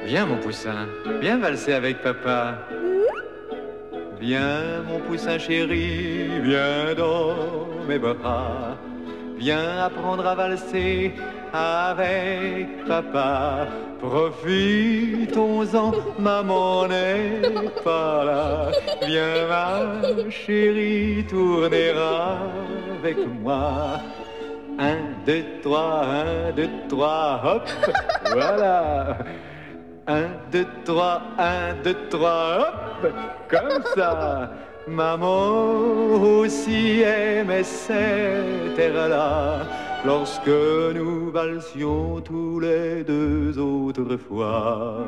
Viens, mon poussin, viens valser avec papa. Viens, mon poussin chéri, viens dans mes bras. Viens apprendre à valser avec papa. Profitons-en, maman n'est pas là. Viens, ma chérie, tourner avec moi. 1, 2, 3, 1, 2, 3, hop, voilà. 1, 2, 3, 1, 2, 3, hop, comme ça. Maman aussi aimait cet air-là lorsque nous valsions tous les deux autrefois.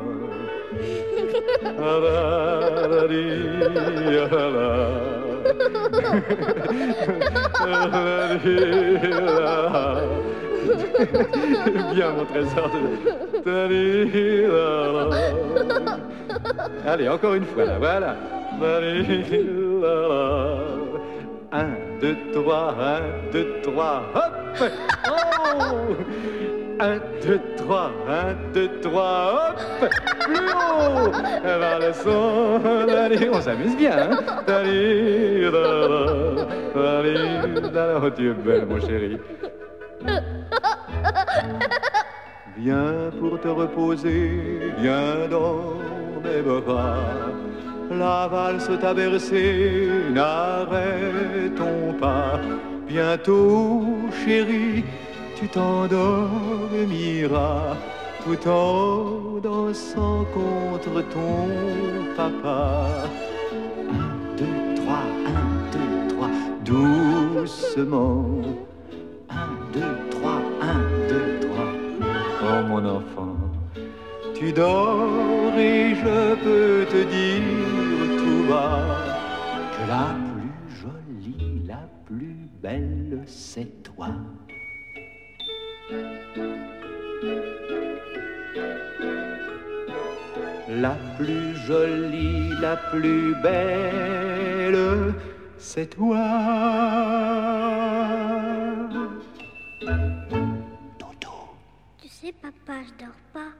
Viens mon trésor Allez, encore une fois là, voilà. 1, 2, 3, 1, 2, 3, hop, oh. 1, 2, 3, 1, 2, 3, hop, plus haut. Vers le son, on s'amuse bien, hein. Oh, tu es belle, mon chéri. Viens pour te reposer, viens dans mes bras. La valse t'a bercé, n'arrêtons pas. Bientôt, chérie, tu t'endormiras tout en dansant contre ton papa. 1, 2, 3, 1, 2, 3, doucement. 1, 2, 3, 1, 2, 3. Oh mon enfant, tu dors et je peux te dire tout bas que la plus jolie, la plus belle, c'est toi. La plus jolie, la plus belle, c'est toi. Tu sais, papa, je dors pas.